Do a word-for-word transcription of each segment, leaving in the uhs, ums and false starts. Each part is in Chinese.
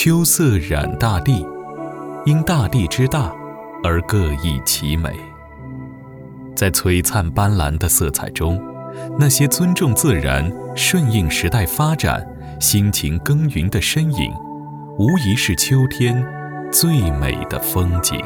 秋色染大地，因大地之大而各异其美。在璀璨斑斓的色彩中，那些尊重自然、顺应时代发展、辛勤耕耘的身影，无疑是秋天最美的风景。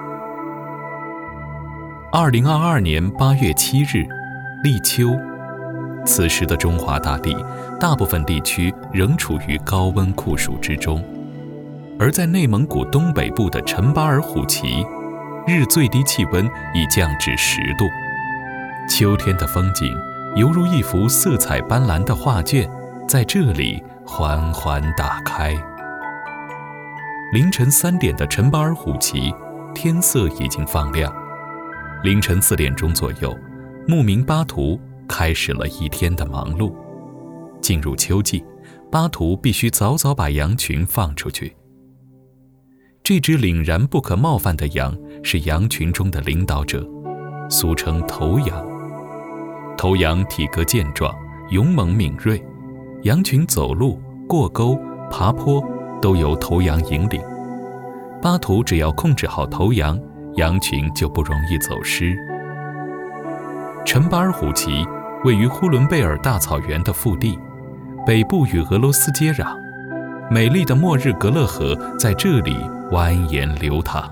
二零二二年八月七日，立秋。此时的中华大地，大部分地区仍处于高温酷暑之中，而在内蒙古东北部的陈巴尔虎旗，日最低气温已降至十度。秋天的风景犹如一幅色彩斑斓的画卷，在这里缓缓打开。凌晨三点的陈巴尔虎旗，天色已经放亮。凌晨四点钟左右，牧民巴图开始了一天的忙碌。进入秋季，巴图必须早早把羊群放出去。这只凛然不可冒犯的羊是羊群中的领导者，俗称头羊。头羊体格健壮，勇猛敏锐，羊群走路、过沟、爬坡都由头羊引领。巴图只要控制好头羊，羊群就不容易走失。陈巴尔虎旗位于呼伦贝尔大草原的腹地，北部与俄罗斯接壤，美丽的莫日格勒河在这里蜿蜒流淌。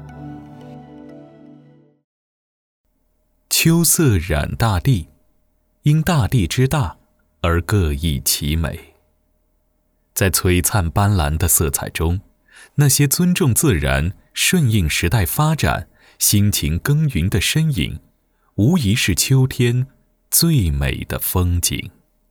秋色染大地，因大地之大而各异其美。在璀璨斑斓的色彩中，那些尊重自然、顺应时代发展、辛勤耕耘的身影，无疑是秋天最美的风景。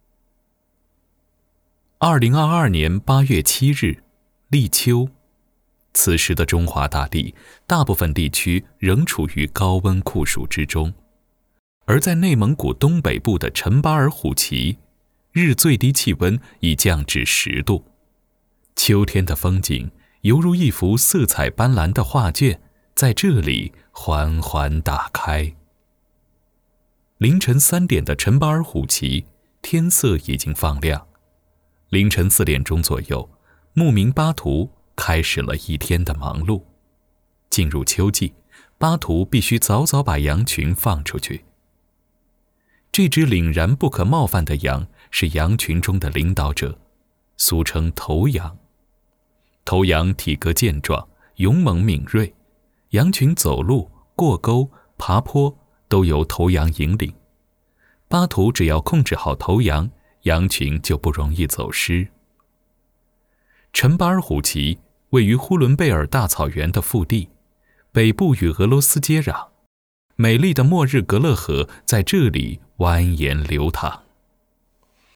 二零二二年八月七日，立秋。此时的中华大地，大部分地区仍处于高温酷暑之中，而在内蒙古东北部的陈巴尔虎旗，日最低气温已降至十度。秋天的风景犹如一幅色彩斑斓的画卷，在这里缓缓打开。凌晨三点的陈巴尔虎旗，天色已经放亮。凌晨四点钟左右，牧民巴图开始了一天的忙碌。进入秋季，巴图必须早早把羊群放出去。这只凛然不可冒犯的羊是羊群中的领导者，俗称头羊。头羊体格健壮，勇猛敏锐，羊群走路、过沟、爬坡都由头羊引领。巴图只要控制好头羊，羊群就不容易走失。陈巴尔虎旗位于呼伦贝尔大草原的腹地，北部与俄罗斯接壤，美丽的莫日格勒河在这里蜿蜒流淌。